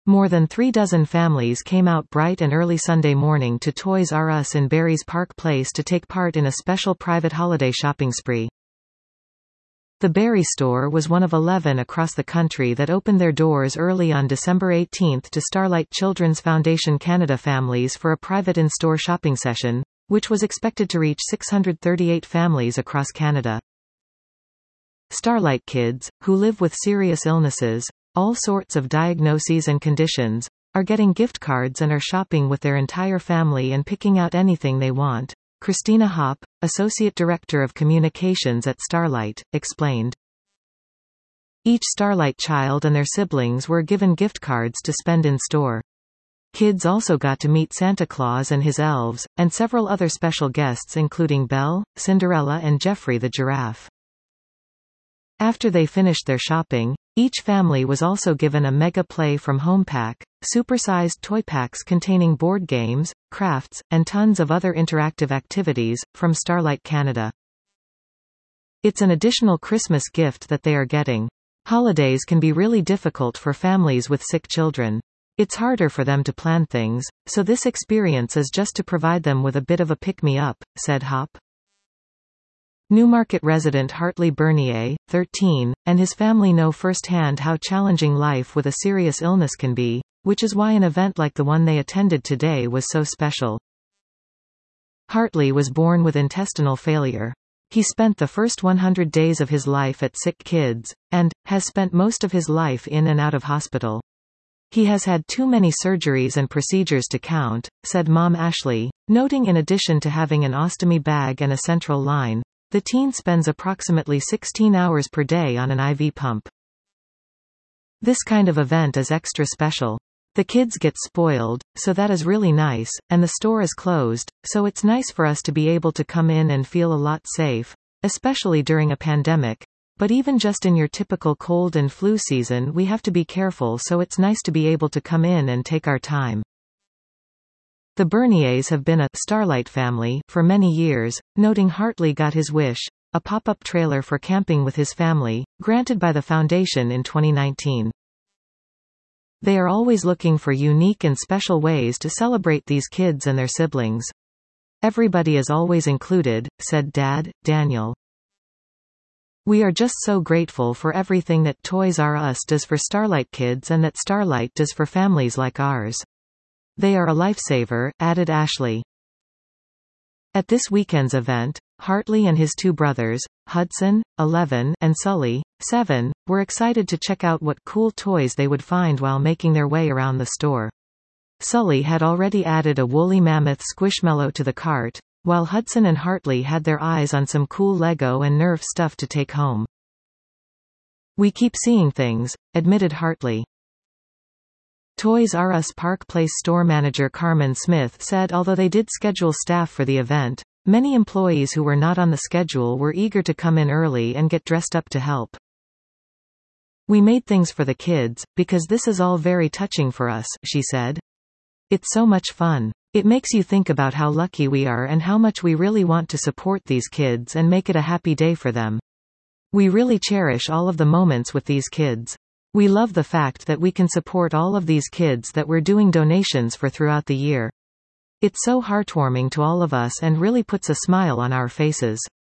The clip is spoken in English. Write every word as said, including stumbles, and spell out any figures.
More than three dozen families came out bright and early Sunday morning to Toys R Us in Barry's Park Place to take part in a special private holiday shopping spree. The Barrie store was one of eleven across the country that opened their doors early on December eighteenth to Starlight Children's Foundation Canada families for a private in-store shopping session, which was expected to reach six hundred thirty-eight families across Canada. Starlight kids, who live with serious illnesses, all sorts of diagnoses and conditions, are getting gift cards and are shopping with their entire family and picking out anything they want. Christina Hopp, Associate Director of Communications at Starlight, explained. Each Starlight child and their siblings were given gift cards to spend in store. Kids also got to meet Santa Claus and his elves, and several other special guests including Belle, Cinderella and Geoffrey the giraffe. After they finished their shopping, each family was also given a Mega Play from Home Pack, supersized toy packs containing board games, crafts, and tons of other interactive activities, from Starlight Canada. It's an additional Christmas gift that they are getting. Holidays can be really difficult for families with sick children. It's harder for them to plan things, so this experience is just to provide them with a bit of a pick-me-up, said Hopp. Newmarket resident Hartley Bernier, thirteen, and his family know firsthand how challenging life with a serious illness can be, which is why an event like the one they attended today was so special. Hartley was born with intestinal failure. He spent the first one hundred days of his life at Sick Kids, and has spent most of his life in and out of hospital. He has had too many surgeries and procedures to count, said Mom Ashley, noting in addition to having an ostomy bag and a central line, the teen spends approximately sixteen hours per day on an I V pump. This kind of event is extra special. The kids get spoiled, so that is really nice, and the store is closed, so it's nice for us to be able to come in and feel a lot safe, especially during a pandemic. But even just in your typical cold and flu season we have to be careful, so it's nice to be able to come in and take our time. The Berniers have been a Starlight family for many years, noting Hartley got his wish, a pop-up trailer for camping with his family, granted by the foundation in twenty nineteen. They are always looking for unique and special ways to celebrate these kids and their siblings. Everybody is always included, said Dad, Daniel. We are just so grateful for everything that Toys R Us does for Starlight kids and that Starlight does for families like ours. They are a lifesaver, added Ashley. At this weekend's event, Hartley and his two brothers, Hudson, eleven, and Sully, seven, were excited to check out what cool toys they would find while making their way around the store. Sully had already added a woolly mammoth Squishmallow to the cart, while Hudson and Hartley had their eyes on some cool Lego and Nerf stuff to take home. We keep seeing things, admitted Hartley. Toys R Us Park Place store manager Carmen Smith said although they did schedule staff for the event, many employees who were not on the schedule were eager to come in early and get dressed up to help. We made things for the kids, because this is all very touching for us, she said. It's so much fun. It makes you think about how lucky we are and how much we really want to support these kids and make it a happy day for them. We really cherish all of the moments with these kids. We love the fact that we can support all of these kids that we're doing donations for throughout the year. It's so heartwarming to all of us and really puts a smile on our faces.